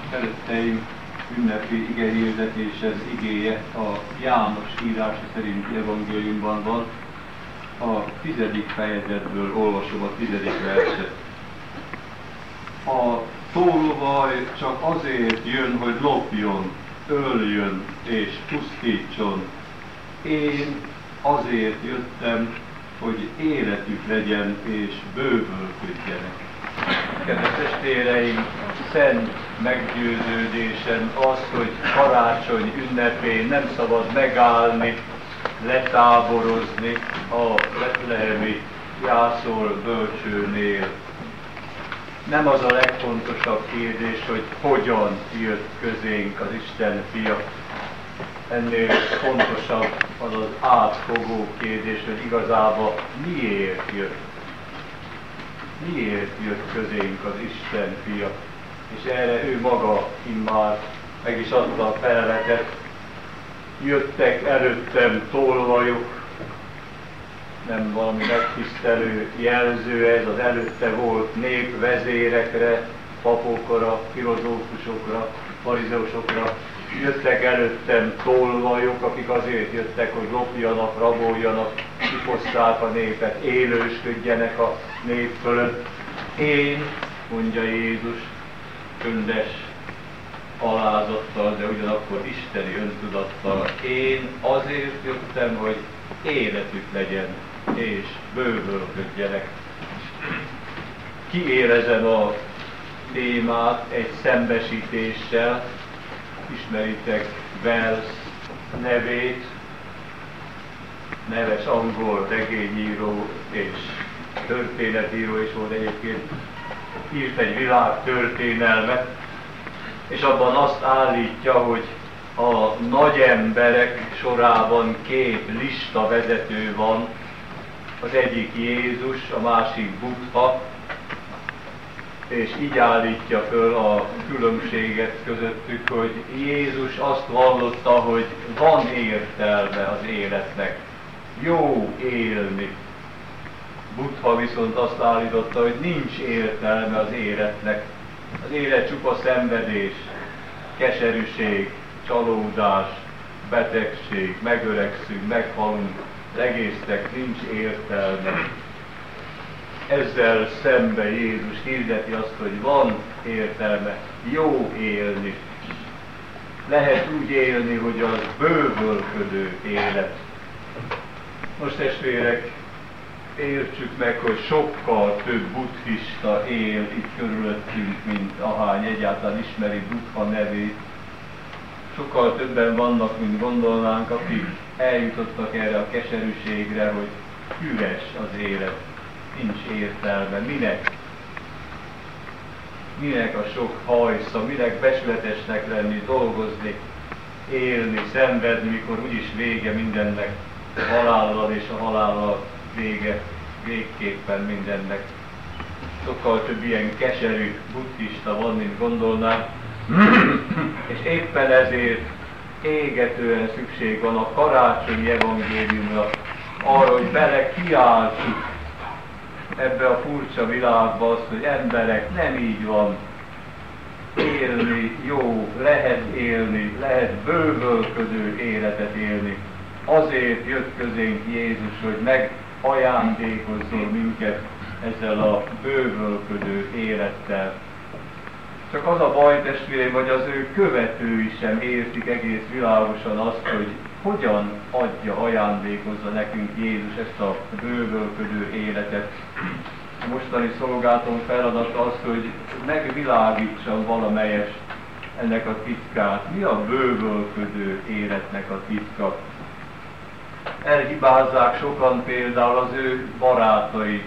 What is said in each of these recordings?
Szeretteim, ünnepi igehirdetéshez igéje a János írása szerinti evangéliumban van. A 10. fejezetből olvasom a 10. verset. A tolvaj csak azért jön, hogy lopjon, öljön és pusztítson. Én azért jöttem, hogy életük legyen és bővölködjenek. Kedves testvéreim, szent meggyőződésem az, hogy karácsony ünnepén nem szabad megállni, letáborozni a betlehemi jászol bölcsőnél. Nem az a legfontosabb kérdés, hogy hogyan jött közénk az Isten fia. Ennél fontosabb az az átfogó kérdés, hogy igazából miért jött. Miért jött közénk az Isten fia? És erre ő maga immár meg is adta a feleletet. Jöttek előttem tolvajok, nem valami megtisztelő jelző ez, az előtte volt népvezérekre, papokra, filozófusokra, farizeusokra. Jöttek előttem tolvajok, akik azért jöttek, hogy lopjanak, raboljanak, kifosszák a népet, élősködjenek a nép fölött. Én, mondja Jézus, csöndes alázattal, de ugyanakkor isteni öntudattal, én azért jöttem, hogy életük legyen, és bővölködjenek. Kiérezem a témát egy szembesítéssel. Ismeritek Wells nevét, neves angol regényíró és történetíró is volt egyébként, írt egy világtörténelmet, és abban azt állítja, hogy a nagy emberek sorában két lista vezető van, az egyik Jézus, a másik Buddha, és így állítja föl a különbséget közöttük, hogy Jézus azt vallotta, hogy van értelme az életnek, jó élni. Buddha viszont azt állította, hogy nincs értelme az életnek. Az élet csupa szenvedés, keserűség, csalódás, betegség, megöregszünk, meghalunk, az egésznek nincs értelme. Ezzel szembe Jézus hirdeti azt, hogy van értelme, jó élni. Lehet úgy élni, hogy az bővölködő élet. Most testvérek, értsük meg, hogy sokkal több buddhista él itt körülöttünk, mint ahány egyáltalán ismeri Buddha nevét. Sokkal többen vannak, mint gondolnánk, akik eljutottak erre a keserűségre, hogy üres az élet. Nincs értelme. Minek? Minek a sok hajsza, minek becsületesnek lenni, dolgozni, élni, szenvedni, mikor úgyis vége mindennek, a halállal és a halállal vége, végképpen mindennek. Sokkal több ilyen keserű buddhista van, mint gondolnám, és éppen ezért égetően szükség van a karácsonyi evangéliumra, arra, hogy bele kiáltsuk ebbe a furcsa világba az, hogy emberek, nem így van. Élni jó, lehet bővölködő életet élni. Azért jött közénk Jézus, hogy megajándékozzon minket ezzel a bővölködő élettel. Csak az a baj, testvéreim, hogy az ő követői sem értik egész világosan azt, hogy hogyan ajándékozza nekünk Jézus ezt a bővölködő életet. A mostani szolgálatom feladata az, hogy megvilágítsam valamelyest ennek a titkát. Mi a bővölködő életnek a titka? Elhibázzák sokan például az ő barátai,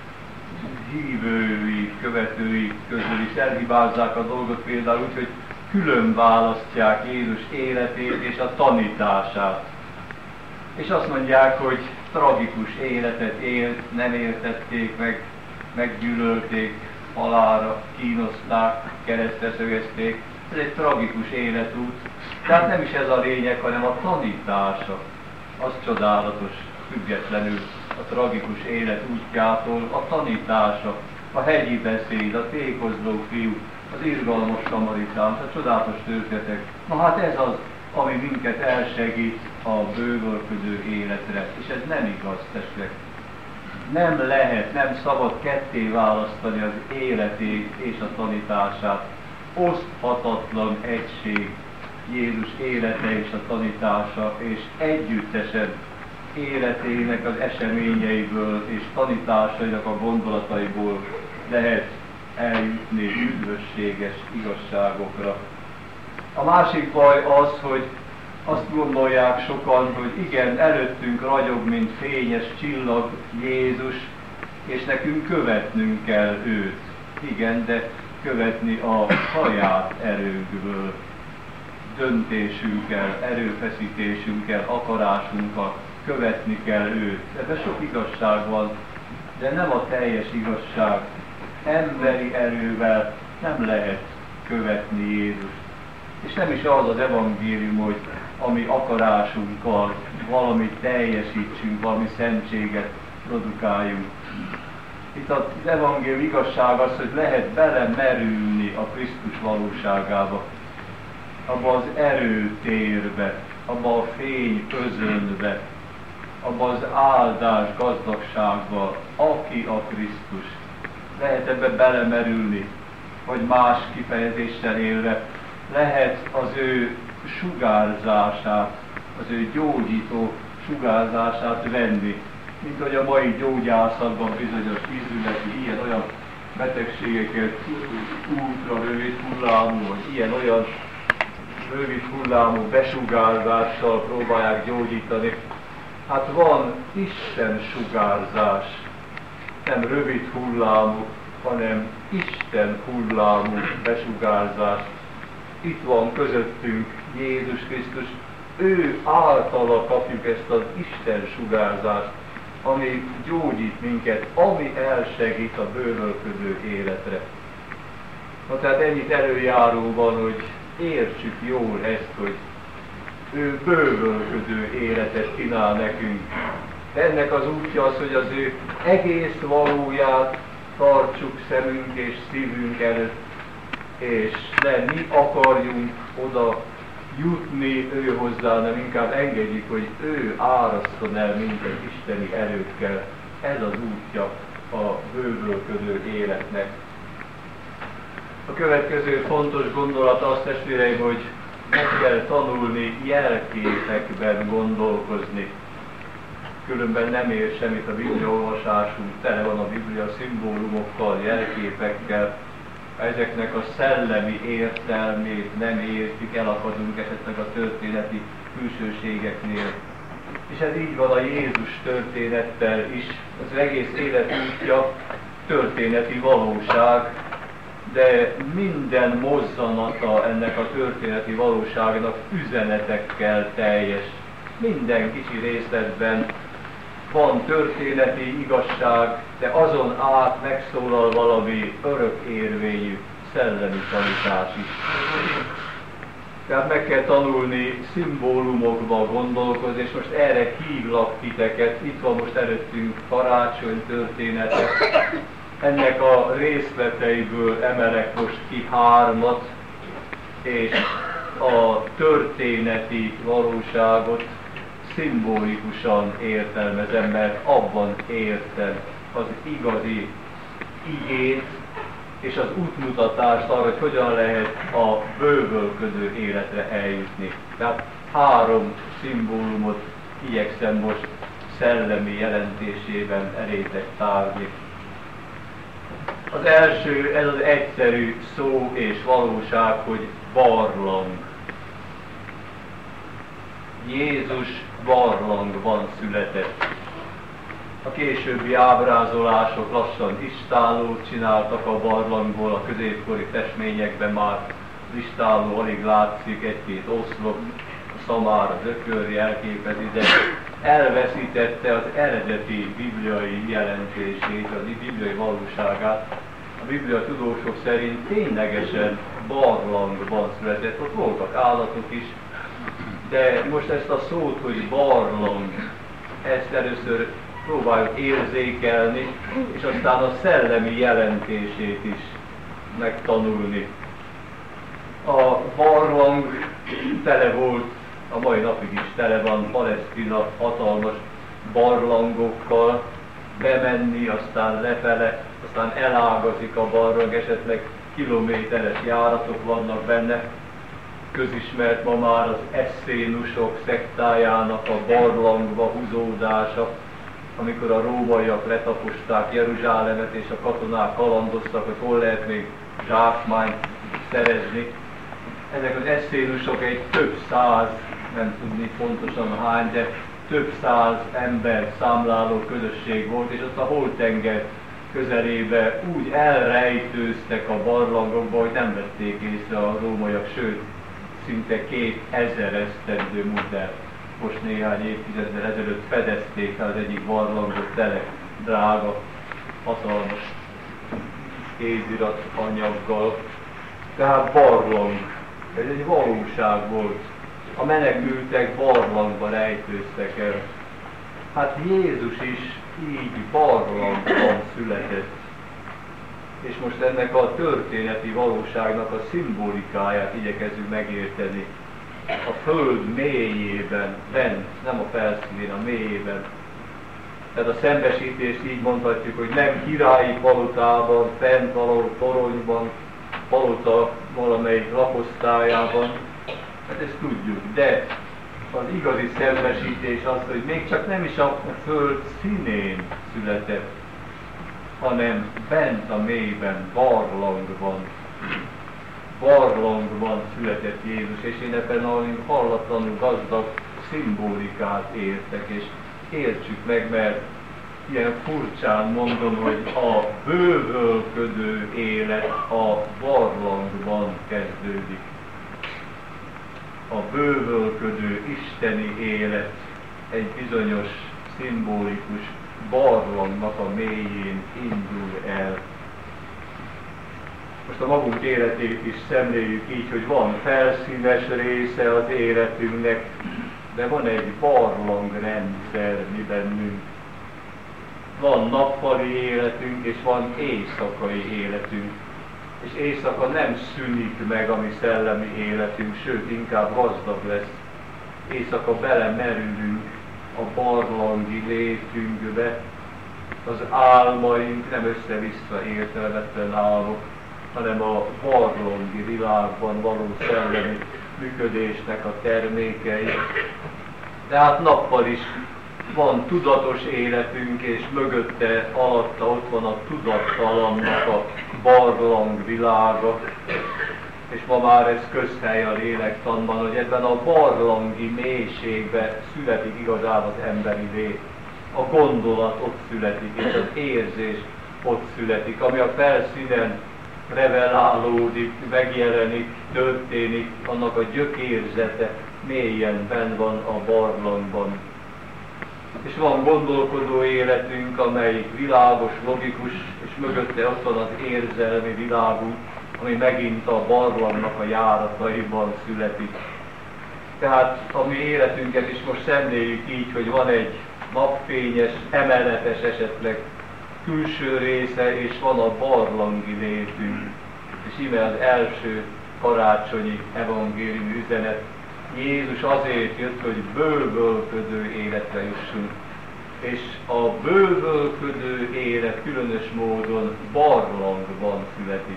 hívői, követői közül is elhibázzák a dolgot például úgy, hogy külön választják Jézus életét és a tanítását. És azt mondják, hogy tragikus életet élt, nem értették meg, meggyűlölték, halálra kínozták, keresztre szögezték. Ez egy tragikus életút. Tehát nem is ez a lényeg, hanem a tanítása. Az csodálatos, függetlenül a tragikus élet útjától a tanítása, a hegyi beszéd, a tékozló fiú, az irgalmas samaritán, a csodálatos történetek. Na hát ez az, ami minket elsegít a bővölködő életre. És ez nem igaz, testvérek. Nem lehet, nem szabad ketté választani az életét és a tanítását. Oszthatatlan egység Jézus élete és a tanítása, és együttesen életének az eseményeiből és tanításainak a gondolataiból lehet eljutni üdvösséges igazságokra. A másik baj az, hogy azt gondolják sokan, hogy igen, előttünk ragyog, mint fényes csillag Jézus, és nekünk követnünk kell őt. Igen, de követni a saját erőnkből, döntésünkkel, erőfeszítésünkkel, akarásunkkal követni kell őt. Ebben sok igazság van, de nem a teljes igazság. Emberi erővel nem lehet követni Jézust. És nem is az az evangélium, hogy a mi akarásunkkal valamit teljesítsünk, valami szentséget produkáljunk. Itt az evangélium igazság az, hogy lehet belemerülni a Krisztus valóságába, abba az erőtérbe, abba a fény özönbe, abba az áldás gazdagságba, aki a Krisztus. Lehet ebbe belemerülni, vagy más kifejezéssel élve, lehet az ő sugárzását, az ő gyógyító sugárzását venni, mint hogy a mai gyógyászatban bizonyos ízületi, ilyen-olyan betegségeket ultra rövid hullámú, vagy ilyen-olyan rövid hullámú besugárzással próbálják gyógyítani. Hát van Isten sugárzás, nem rövid hullámú, hanem Isten hullámú besugárzás. Itt van közöttünk Jézus Krisztus, ő általa kapjuk ezt az Isten sugárzást, ami gyógyít minket, ami elsegít a bővölködő életre. Na tehát ennyit előjáró van, hogy értsük jól ezt, hogy ő bővölködő életet kínál nekünk. De ennek az útja az, hogy az ő egész valóját tartsuk szemünk és szívünk előtt, és ne mi akarjunk oda jutni ő hozzá, nem inkább engedjük, hogy ő áraszton el minket isteni erőkkel. Ez az útja a bővölködő életnek. A következő fontos gondolat az, testvéreim, hogy meg kell tanulni jelképekben gondolkozni. Különben nem ér semmit a bibliaolvasásunk, tele van a Biblia szimbólumokkal, jelképekkel. Ezeknek a szellemi értelmét nem értjük, elakadunk esetleg a történeti külsőségeknél. És ez így van a Jézus történettel is. Az egész élet útja történeti valóság, de minden mozzanata ennek a történeti valóságnak üzenetekkel teljes. Minden kicsi részletben van történeti igazság, de azon át megszólal valami örökérvényű szellemi tanítás is. Tehát meg kell tanulni szimbólumokba gondolkozni, és most erre hívlak titeket. Itt van most előttünk karácsony története. Ennek a részleteiből emelek most ki 3, és a történeti valóságot szimbolikusan értelmezem, mert abban értem az igazi igét és az útmutatást arra, hogy hogyan lehet a bővölködő életre eljutni. Tehát 3 szimbólumot igyekszem most szellemi jelentésében elétek tárni. Az első, ez az egyszerű szó és valóság, hogy barlang. Jézus barlangban született. A későbbi ábrázolások lassan istállót csináltak a barlangból, a középkori festményekben már istálló alig látszik, 1-2 oszlop, a szamár, az ökör jelképezi, de elveszítette az eredeti bibliai jelentését, az bibliai valóságát. A biblia tudósok szerint ténylegesen barlangban született, ott voltak állatok is, de most ezt a szót, hogy barlang, ezt először próbáljuk érzékelni, és aztán a szellemi jelentését is megtanulni. A barlang tele volt, a mai napig is tele van Palesztina hatalmas barlangokkal, bemenni, aztán lefele, aztán elágazik a barlang, esetleg kilométeres járatok vannak benne. Közismert ma már az eszénusok szektájának a barlangba húzódása, amikor a rómaiak letaposták Jeruzsálemet és a katonák kalandoztak, hogy hol lehet még zsákmányt szerezni. Ezek az eszénusok egy több száz, nem tudni pontosan hány, de több száz ember számláló közösség volt, és ott a Holtenger közelébe úgy elrejtőztek a barlangokba, hogy nem vették észre a rómaiak, sőt, szinte 2000 esztendő múlt el. Most néhány évtizeddel ezelőtt fedezték el az egyik barlangot tele drága, hatalmas kézirat anyaggal. Tehát barlang, ez egy valóság volt. A menekültek barlangba rejtőztek el. Hát Jézus is így barlangban született. És most ennek a történeti valóságnak a szimbolikáját igyekezzük megérteni. A föld mélyében, bent, nem a felszínén, a mélyében. Tehát a szembesítést így mondhatjuk, hogy nem királyi palotában, fent valahol toronyban, palota valamelyik lakosztályában, hát ezt tudjuk, de az igazi szembesítés az, hogy még csak nem is a föld színén született, hanem bent a mélyben, barlangban született Jézus, és én ebben a hallatlanul gazdag szimbolikát értek, és értsük meg, mert ilyen furcsán mondom, hogy a bővölködő élet a barlangban kezdődik. A bővölködő isteni élet egy bizonyos szimbolikus barlangnak a mélyén indul el. Most a magunk életét is szemléljük így, hogy van felszínes része az életünknek, de van egy barlangrendszer mi bennünk. Van nappali életünk, és van éjszakai életünk. És éjszaka nem szűnik meg a mi szellemi életünk, sőt, inkább gazdag lesz. Éjszaka belemerülünk a barlangi létünkbe, az álmaink nem össze-vissza értelmetlen álmok, hanem a barlangi világban való szellemi működésnek a termékei. Tehát nappal is van tudatos életünk, és mögötte, alatta ott van a tudattalannak a barlang világa. És ma már ez közhely a lélektanban, hogy ebben a barlangi mélységben születik igazán az emberi lét. A gondolat ott születik, és az érzés ott születik, ami a felszínen revelálódik, megjelenik, történik, annak a gyökérzete mélyen benn van a barlangban. És van gondolkodó életünk, amelyik világos, logikus, és mögötte ott van az érzelmi világunk, ami megint a barlangnak a járataiban születik. Tehát a mi életünket is most szemléljük így, hogy van egy napfényes, emeletes esetleg külső része, és van a barlangi létünk. És íme az első karácsonyi evangéliumi üzenet. Jézus azért jött, hogy bővölködő életre jussunk. És a bővölködő élet különös módon barlangban születik.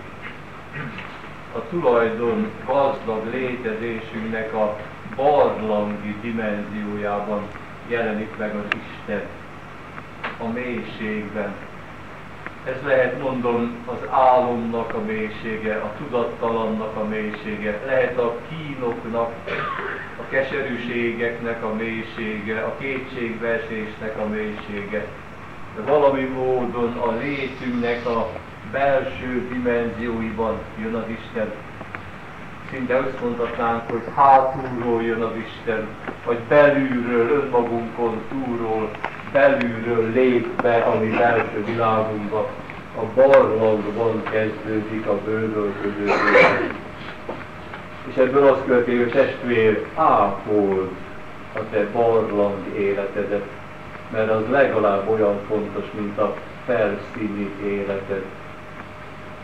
A tulajdon gazdag létezésünknek a barlangi dimenziójában jelenik meg az Isten, a mélységben. Ez lehet, mondom, az álomnak a mélysége, a tudattalannak a mélysége, lehet a kínoknak, a keserűségeknek a mélysége, a kétségbeesésnek a mélysége. De valami módon a létünknek a belső dimenzióiban jön az Isten. Szinte azt mondhatnánk, hogy hátulról jön az Isten, vagy belülről, önmagunkon túlról, belülről lép be a mi belső világunkba. A barlangban kezdődik a bővölködő élet. És ebből azt következik, hogy testvér, ápold a te barlang életedet, mert az legalább olyan fontos, mint a felszíni életed.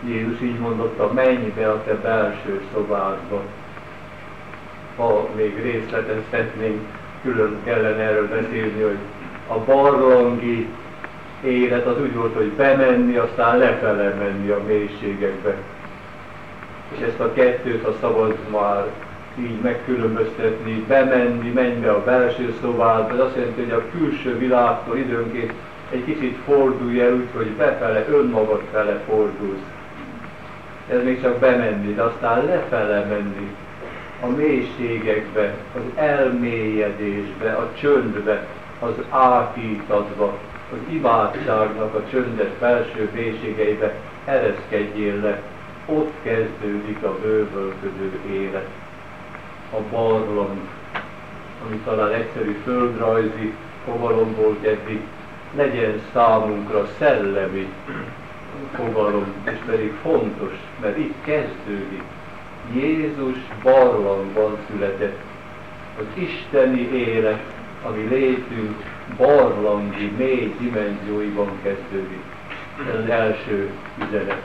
Jézus így mondotta, menj be a te belső szobádba. Ha még részletezhetnénk, külön kellene erről beszélni, hogy a barlangi élet az úgy volt, hogy bemenni, aztán lefele menni a mélységekbe. És ezt a kettőt, ha szabad már így megkülönböztetni, bemenni, menj be a belső szobádba, az azt jelenti, hogy a külső világtól időnként egy kicsit fordulj el úgy, hogy befele, önmagad fele fordulsz. Ez még csak bemenni, de aztán lefele menni a mélységekbe, az elmélyedésbe, a csöndbe, az átítatba, az imádságnak a csöndes belső mélységeibe ereszkedjél le. Ott kezdődik a bővölködő élet. A barlang, ami talán egyszerű földrajzi fogalom volt eddig, legyen számunkra szellemi fogalom, és pedig fontos, mert itt kezdődik. Jézus barlangban született. Az isteni élet, ami létünk barlangi, mély dimenzióiban kezdődik. Ez az első üzenet.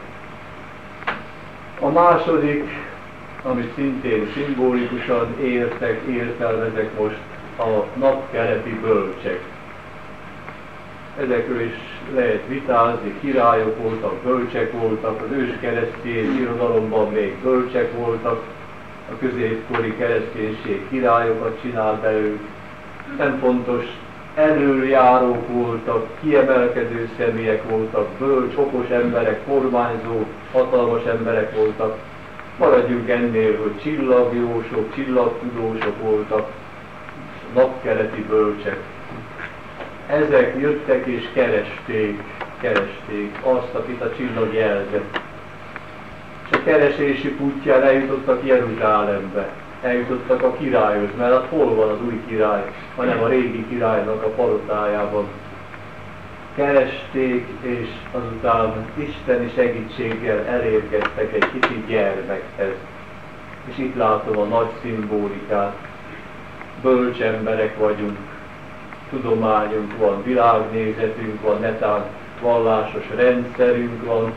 A második, amit szintén szimbolikusan értelmezek most, a napkeleti bölcsek. Ezekről is lehet vitázni, királyok voltak, bölcsek voltak, az őskeresztény irodalomban még bölcsek voltak, a középkori kereszténység királyokat csinált belőlük. Nem fontos, előjárók voltak, kiemelkedő személyek voltak, bölcs, okos emberek, kormányzó, hatalmas emberek voltak. Maradjunk ennél, hogy csillagjósok, csillagtudósok voltak, napkeleti bölcsek. Ezek jöttek és keresték azt, akit a csillag jelzett. És a keresési útján eljutottak Jeruzsálembe, eljutottak a királyhoz, mert hát hol van az új király, hanem a régi királynak a palotájában. Keresték, és azután isteni segítséggel elérkeztek egy kicsi gyermekhez. És itt látom a nagy szimbolikát. Bölcs emberek vagyunk, tudományunk van, világnézetünk van, netán vallásos rendszerünk van,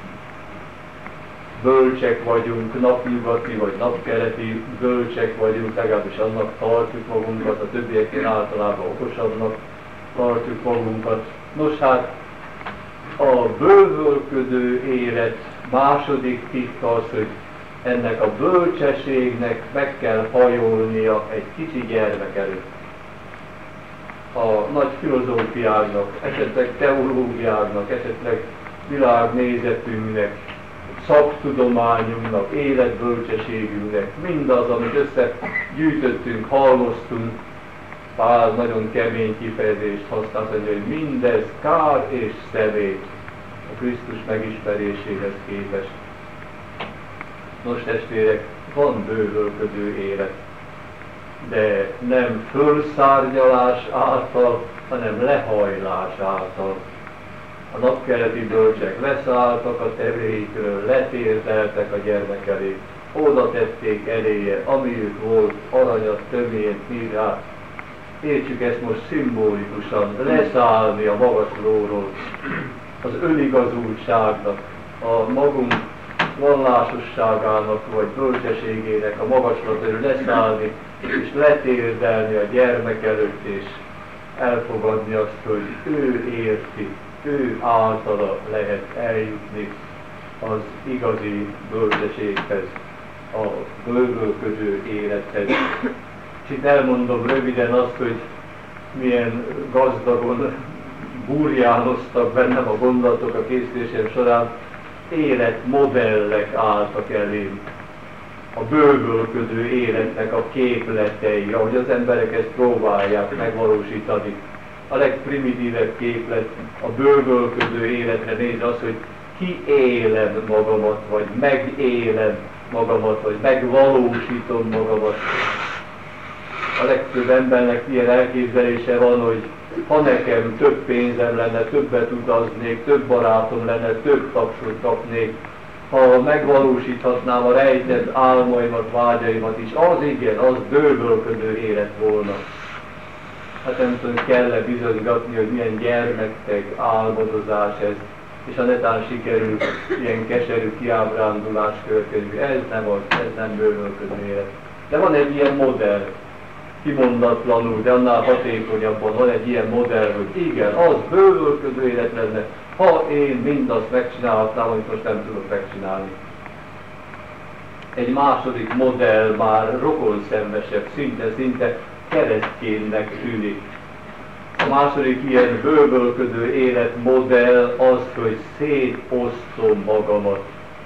bölcsek vagyunk, napnyugati vagy napkeleti bölcsek vagyunk, legalábbis annak tartjuk magunkat, a többieknél általában okosabbnak tartjuk magunkat. Nos hát, a bővölködő élet második titka az, hogy ennek a bölcsességnek meg kell hajolnia egy kicsi gyermek előtt. A nagy filozófiáknak, esetleg teológiáknak, esetleg világnézetünknek, szaktudományunknak, életbölcsességünknek, mindaz, amit összegyűjtöttünk, halmoztunk, Pál nagyon kemény kifejezést használt, hogy mindez kár és szemét a Krisztus megismeréséhez képest. Nos testvérek, van bővölködő élet, de nem fölszárnyalás által, hanem lehajlás által. A napkeleti bölcsek leszálltak a tevéikről, letérdeltek a gyermek elé, oda tették eléje, amiük volt, aranyat, töményt, mirrát. Értsük ezt most szimbolikusan, leszállni a magaslóról, az önigazultságnak, a magunk vallásosságának vagy bölcsességének a magaslatáról leszállni, és letérdelni a gyermek előtt, és elfogadni azt, hogy ő érti, ő általa lehet eljutni az igazi bölcsességhez, a bővölködő élethez. És itt elmondom röviden azt, hogy milyen gazdagon burjánoztak bennem a gondolatok a készítésem során, életmodellek álltak elém. A bővölködő életnek a képletei, ahogy az emberek ezt próbálják megvalósítani. A legprimitívebb képlet a bővölködő életre néz az, hogy kiélem magamat, vagy megélem magamat, vagy megvalósítom magamat. A legtöbb embernek ilyen elképzelése van, hogy ha nekem több pénzem lenne, többet utaznék, több barátom lenne, több tapsot kapnék, ha megvalósíthatnám a rejtett álmaimat, vágyaimat is, az igen, az bővölködő élet volna. Hát nem tudom, kell-e bizonygatni, hogy milyen gyermekteg álmodozás ez. és ha netán sikerül ilyen keserű kiábrándulás következik, ez nem az, ez nem bővölködő élet. De van egy ilyen modell, kimondatlanul, de annál hatékonyabban van egy ilyen modell, hogy igen, az bővölködő élet lenne, ha én mindazt megcsinálhatnám, amit most nem tudok megcsinálni. Egy második modell már rokonszenvesebb, szinte kereszténynek tűnik. A második ilyen bővölködő életmodell az, hogy szétosztom magamat.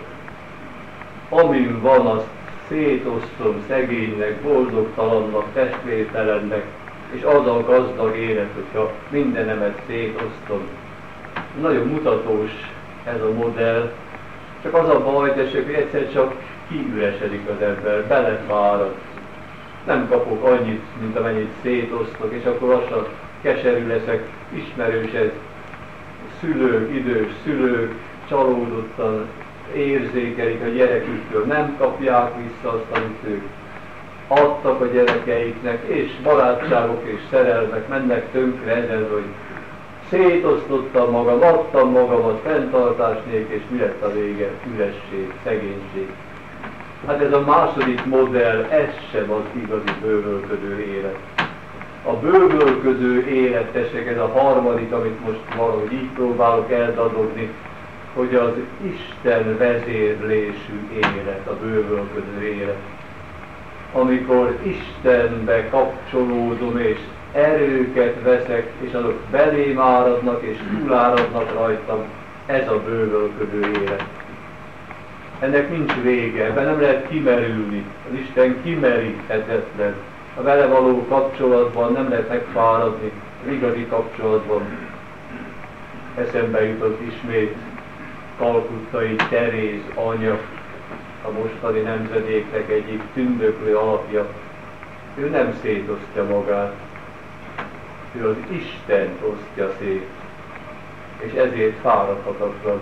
Amin van, azt szétosztom szegénynek, boldogtalannak, testvértelennek, és az a gazdag élet, hogyha mindenemet szétosztom. Nagyon mutatós ez a modell, csak az a baj, hogy egyszer csak kiüresedik az ember, belefárad. Nem kapok annyit, mint amennyit szétosztok, és akkor lassan keserű leszek, ismerős ez. Szülők, idős szülők csalódottan érzékelik a gyereküktől, nem kapják vissza azt, amit ők adtak a gyerekeiknek, és barátságok és szerelmek mennek tönkre ezen, hogy szétosztottam magam, adtam magamat fenntartás nélkül, és mi lett a vége? Üresség, szegénység. Hát ez a második modell, ez sem az igazi bővölködő élet. A bővölködő élet, tessék, ez a harmadik, amit most valahogy így próbálok eldadogni, hogy az Isten vezérlésű élet, a bővölködő élet. Amikor Istenbe kapcsolódom, és erőket veszek, és azok belém áradnak, és túláradnak rajtam, ez a bővölködő élet. Ennek nincs vége, ebben nem lehet kimerülni. Az Isten kimeríthetetlen. A vele való kapcsolatban nem lehet megfáradni, az igazi kapcsolatban. Eszembe jutott ismét kalkuttai Teréz anya, a mostani nemzedéknek egyik tündöklő alapja. Ő nem szétosztja magát, ő az Istent osztja szét, és ezért fáradhatatlan,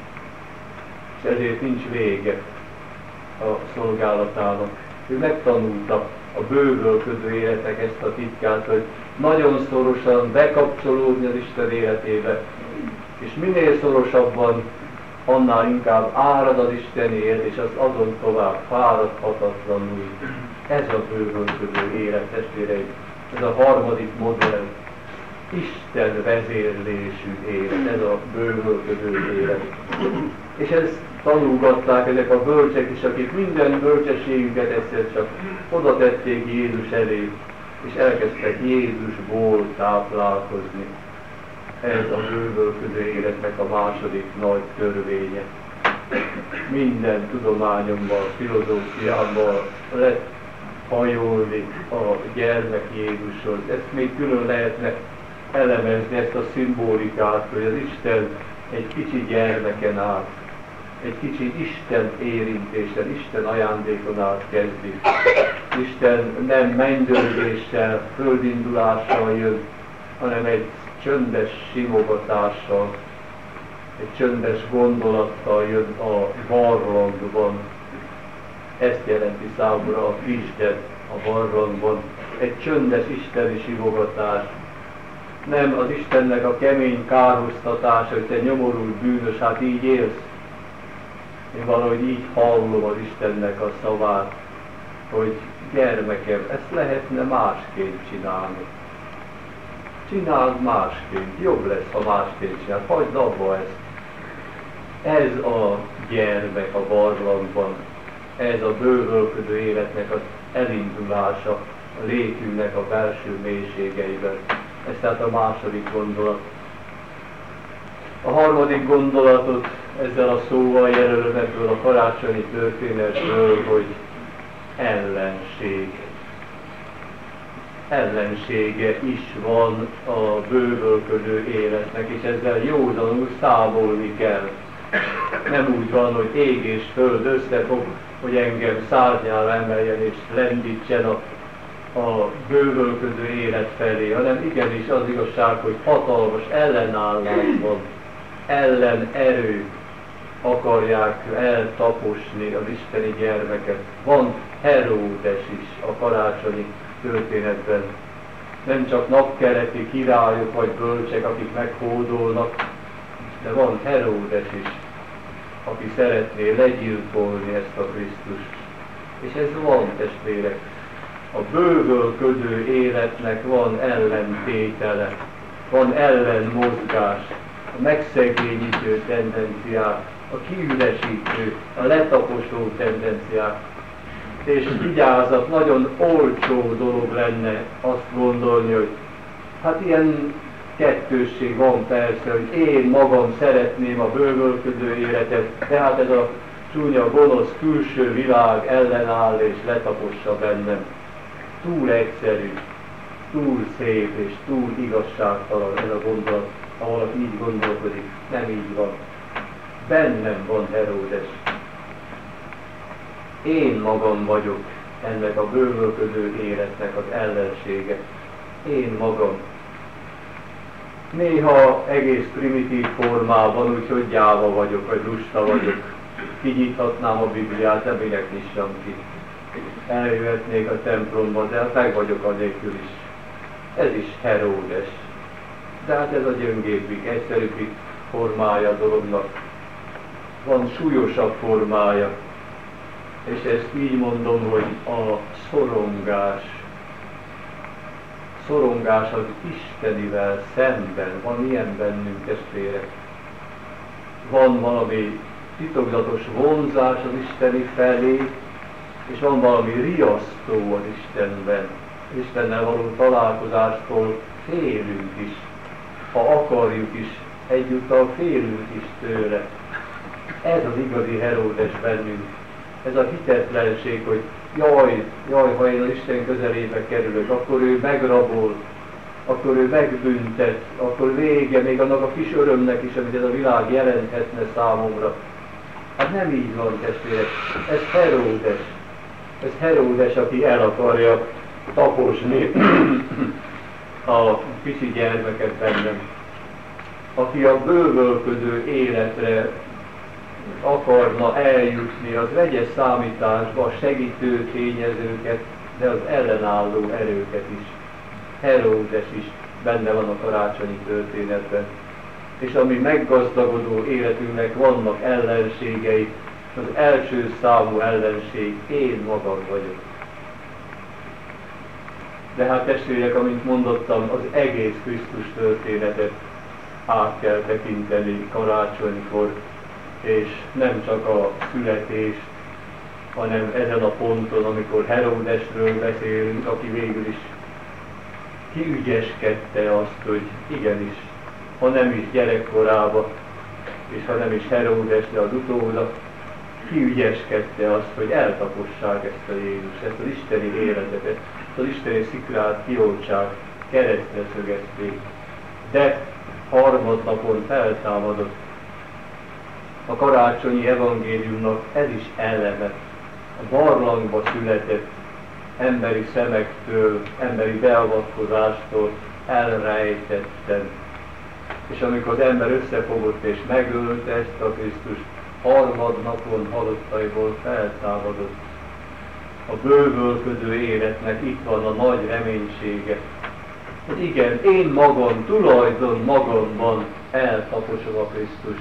és ezért nincs vége a szolgálatának. Ő megtanulta a bővölködő életnek ezt a titkát, hogy nagyon szorosan bekapcsolódni az Isten életébe, és minél szorosabban, annál inkább árad az Istenért, és az azon tovább fáradhatatlanul. Ez a bővölködő élet, testvéreim, ez a harmadik modell. Isten vezérlésű élet, ez a bővölködő élet. És ezt tanulgatták ezek a bölcsek is, akik minden bölcsességüket egyszer csak oda tették Jézus elé, és elkezdtek Jézusból táplálkozni. Ez a bővölködő életnek a második nagy törvénye. Minden tudományomban, filozófiában lehet hajolni a gyermek Jézushoz. Ezt még külön lehetne elemezni, ezt a szimbolikát, hogy az Isten egy kicsi gyermeken át, egy kicsi Isten érintésen, Isten ajándékon át kezdi. Isten nem mennydörgéssel, földindulással jön, hanem egy csöndes simogatással, egy csöndes gondolattal jön a barlangban. Ezt jelenti számomra a kisded a barlangban. Egy csöndes isteni simogatás. Nem az Istennek a kemény kárhoztatása, hogy te nyomorult bűnös, hát így élsz. Én valahogy így hallom az Istennek a szavát, hogy gyermekem, ezt lehetne másként csinálni. Csináld másként, jobb lesz, ha másként csinálod, hagyd abba ezt. Ez a gyermek a barlangban, ez a bővölködő életnek az elindulása, a létünknek a belső mélységeiben. Ez tehát a második gondolat. A harmadik gondolatot ezzel a szóval jelölöm ebből a karácsonyi történetből, hogy ellenség. Ellensége is van a bővölködő életnek, és ezzel józanul számolni kell. Nem úgy van, hogy ég és föld összefog, hogy engem szárnyára emeljen és lendítsen a bővölködő élet felé, hanem igenis az igazság, hogy hatalmas ellenállás van, ellenerők akarják eltaposni az isteni gyermeket. Van Heródes is a karácsonyi történetben. Nem csak napkeleti királyok vagy bölcsek, akik meghódolnak, de van Heródes is, aki szeretné legyilkolni ezt a Krisztust. És ez van, testvérek. A bővölködő életnek van ellentétele, van ellenmozgás, a megszegényítő tendenciák, a kiüresítő, a letaposó tendenciák. És vigyázat, nagyon olcsó dolog lenne azt gondolni, hogy hát ilyen kettősség van persze, hogy én magam szeretném a bővölködő életet, tehát ez a csúnya, gonosz külső világ ellenáll és letapossa bennem. Túl egyszerű, túl szép és túl igazságtalan ez a gondolat, ha valaki így gondolkodik. Nem így van. Bennem van Heródes. Én magam vagyok ennek a bővölködő életnek az ellensége. Én magam. Néha egész primitív formában, úgyhogy gyáva vagyok, vagy lusta vagyok. Kinyithatnám a Bibliát, de minek nyissam ki. Eljöhetnék a templomba, de hát meg vagyok anélkül is. Ez is Heródes. De hát ez a gyöngébbik, egyszerűbbik formája a dolognak. Van súlyosabb formája. És ezt így mondom, hogy a szorongás. Szorongás az Istenivel szemben. Van ilyen bennünk, testvérek. Van valami titokzatos vonzás az Isteni felé, és van valami riasztó az Istenben. Istennel való találkozástól félünk is. Ha akarjuk is, egyúttal félünk is tőle. Ez az igazi Heródes bennünk. Ez a hitetlenség, hogy jaj, ha én az Isten közelébe kerülök, akkor ő megrabol, akkor ő megbüntet, akkor vége még annak a kis örömnek is, amit ez a világ jelenthetne számomra. Hát nem így van, testvérek. Ez Heródes. Ez Heródes, aki el akarja taposni a kicsi gyermeket bennem. Aki a bővölködő életre akarna eljutni, az vegye számításba a segítő tényezőket, de az ellenálló erőket is. Heródes is benne van a karácsonyi történetben. És ami meggazdagodó életünknek vannak ellenségei, az első számú ellenség én magam vagyok. De hát testvérek, amint mondottam, az egész Krisztus történetet át kell tekinteni karácsonykor, és nem csak a születést, hanem ezen a ponton, amikor Heródesről beszélünk, aki végül is kiügyeskedte azt, hogy igenis, ha nem is gyerekkorába, és ha nem is Heródes, de az utóda, kiügyeskedte azt, hogy eltapossák ezt a Jézus, ezt az isteni életet, ezt az isteni szikrát kioltsák, keresztre szögezték. De harmadnapon feltámadott. A karácsonyi evangéliumnak ez is eleme. A barlangba született, emberi szemektől, emberi beavatkozástól elrejtetten. És amikor az ember összefogott és megölte ezt a Krisztust, harmadnapon halottaiból feltámadott. A bővölködő életnek itt van a nagy reménysége, hogy igen, én magam, tulajdon magamban eltaposom a Krisztust.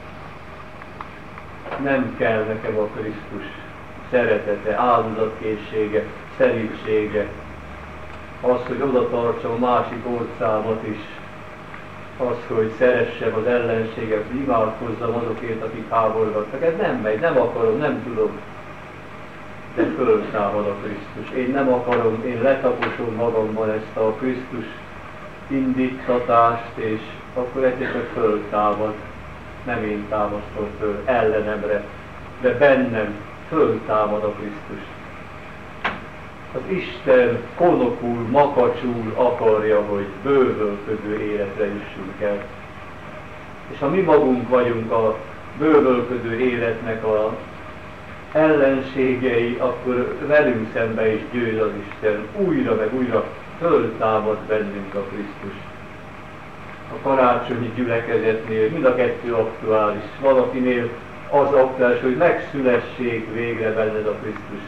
Nem kell nekem a Krisztus szeretete, áldozatkészsége, szelídsége, az, hogy oda tartsam a másik orcámat is, az, hogy szeressem az ellenséget, imádkozzam azokért, akik háborgattak. Ez nem megy, nem akarom, nem tudom. De föltámad a Krisztus. Én nem akarom, én letaposom magamban ezt a Krisztus indítatást, és akkor egyszer csak föltámad. Nem én támasztom föl ellenemre, de bennem föltámad a Krisztus. Az Isten konokul, makacsul akarja, hogy bővölködő életre jussunk el. És ha mi magunk vagyunk a bővölködő életnek a ellenségei, akkor velünk szembe is győz az Isten. Újra meg újra föltámad bennünk a Krisztus. A karácsonyi gyülekezetnél mind a kettő aktuális. Valakinél az aktuális, hogy megszülessék végre benned a Krisztus.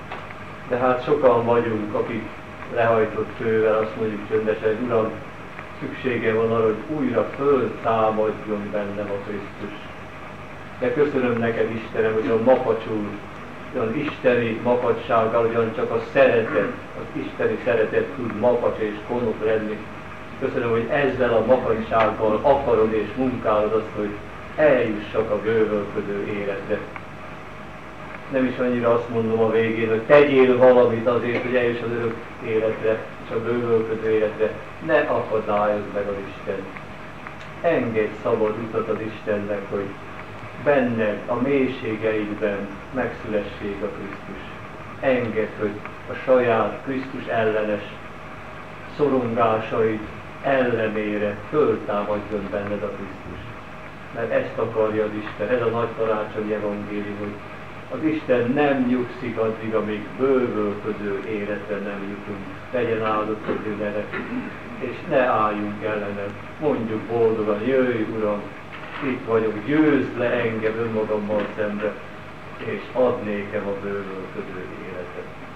De hát sokan vagyunk, akik lehajtott fővel azt mondjuk csöndesen, Uram, szüksége van arra, hogy újra föltámadjon bennem a Krisztus. De köszönöm neked, Istenem, hogy a makacsul, olyan isteni makacsággal, ugyan csak a szeretet, az isteni szeretet tud makacs és konok lenni. Köszönöm, hogy ezzel a makacsággal akarod és munkálod azt, hogy eljussak a bővölködő életre. Nem is annyira azt mondom a végén, hogy tegyél valamit azért, hogy eljuss az örök életre és a bővölködő életre. Ne akadályozd meg az Isten. Engedj szabad utat az Istennek, hogy benned, a mélységeidben megszülessék a Krisztus. Engedd, hogy a saját Krisztus ellenes szorongásaid ellenére föltámadjon benned a Krisztus. Mert ezt akarja az Isten, ez a nagy karácsonyi evangélium, hogy az Isten nem nyugszik addig, amíg bővölködő életre nem jutunk. Legyen áldott az ő neve, és ne álljunk ellenem. Mondjuk boldogan, jöjj Uram, itt vagyok, győzd le engem önmagammal szembe, és add nékem a bővölködő életet.